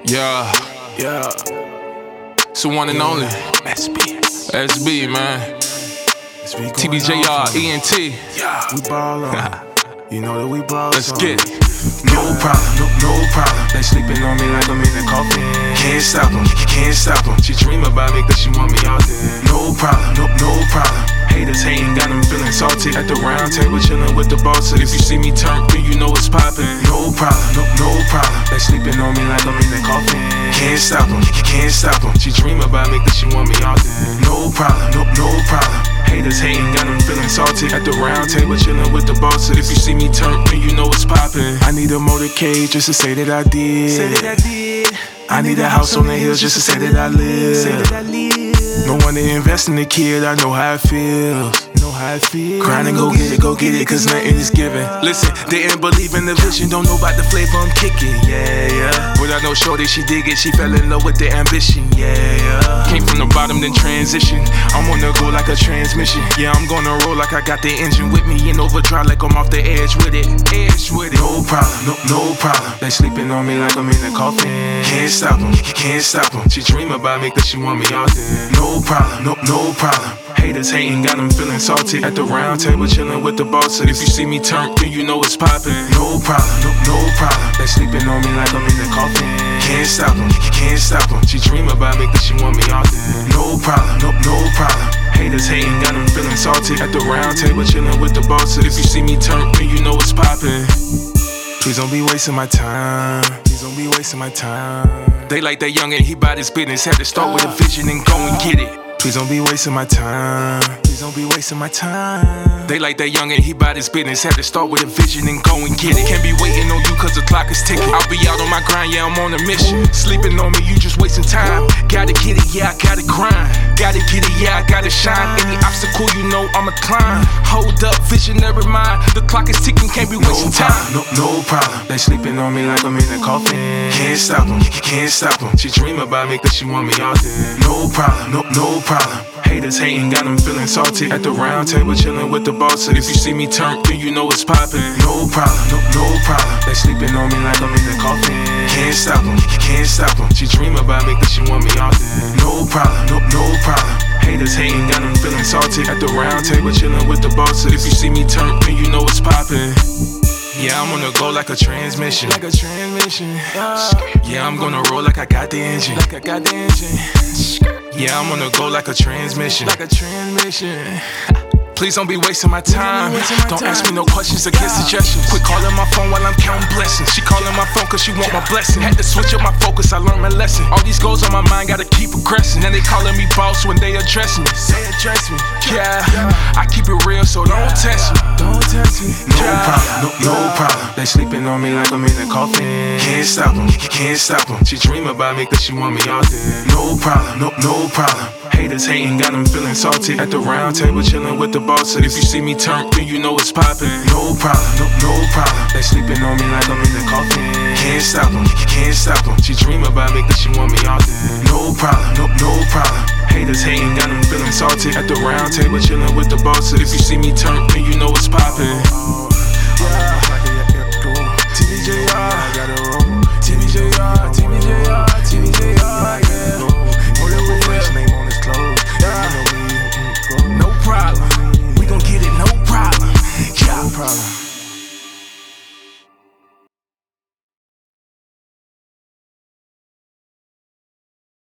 Yeah, it's the one and only SB, man. TBJR, ENT. We ball on. You know that we ball. Let's get it. No problem, no problem. They sleeping on me like I'm in a coffin. Can't stop them. She dream about me cause she want me out there. No problem, no problem. Haters hating, got them feeling salty. At the round table chilling with the bosses. If you see me turn, then you know it's poppin'. No problem, no problem. They sleeping on me like I'm in a coffin. Can't stop them. She dream about me cause she want me out there. No problem, no problem. Haters hating, got them feeling salty. At the round table chilling with the bosses. If you see me turn, then you know it's poppin'. I need a motorcade just to say that I did. I need a house on the hills just to say that I live. No one to invest in the kid, I know how it feels. Grind and go get it, cause nothing is given. Listen, didn't believe in the vision, don't know about the flavor, I'm kicking, yeah. But I know shorty, she dig it, she fell in love with the ambition, yeah. Came from the bottom, then transition. I'm on the go like a transmission. Yeah, I'm gonna roll like I got the engine with me. In overdrive like I'm off the edge with it. No problem, no problem. They sleeping on me like I'm in a coffin. Can't stop them. She dream about me cause she want me out there. No problem, no problem. Haters hating, got them feeling salty. At the round table chilling with the bosses. If you see me turn, then you know it's poppin'. No problem, no problem. They sleeping on me like I'm in a coffin. Can't stop them. She dream about me cause she want me out there. No problem, no problem. Haters hating, got them feeling salty. At the round table chilling with the bosses. If you see me turn, then you know it's poppin'. Please don't be wasting my time. They like that young and he bout his business. Had to start with a vision and go and get it. Please don't be wasting my time. They like that young and he bout his business. Had to start with a vision and go and get it. Can't be waiting on you cause the clock is ticking. I'll be out on my grind, yeah, I'm on a mission. Sleeping on me, you just wasting time. Gotta get it, yeah, I gotta grind. Gotta get it, yeah, I gotta shine. Any obstacle, you know I'ma climb. Hold up, visionary mind. The clock is ticking, can't be wasting time. No problem. They sleeping on me like I'm in a coffin. Can't stop them. She dream about me cause she want me out there. No problem, no problem. Haters hating, got them feeling salty. At the round table chilling with the bosses. If you see me turn, then you know it's poppin'. No problem, no problem. They sleeping on me like I'm in a coffin. Can't stop them. She dream about me cause she want me out there. No problem, no problem. Haters hating, got them feeling salty. At the round table chilling with the bosses. If you see me turn, then you know it's poppin'. Yeah, I'm gonna go like a transmission. Yeah, I'm gonna roll like I got the engine. Yeah, I'm gonna go like a transmission. Please don't be wasting my time. Don't ask me no questions or get suggestions. Quit calling my phone while I'm counting blessings. She calling my phone cause she want my blessing. Had to switch up my focus, I learned my lesson. All these goals on my mind, gotta keep progressing. And they calling me boss when they address me. Yeah, I keep it real, so don't test me. No problem. They sleeping on me like I'm in a coffin. Can't stop them. She dream about me cause she want me out there. No problem, no problem. Haters hating, got them feeling salty. At the round table chilling with the bosses. If you see me turn, then you know it's poppin'. No problem, no problem. They sleeping on me like I'm in a coffin. Can't stop them. She dream about me cause she want me out there. No problem, no problem. Haters hating, got them feeling salty. At the round table chilling with the bosses. If you see me turn, then you know it's poppin'.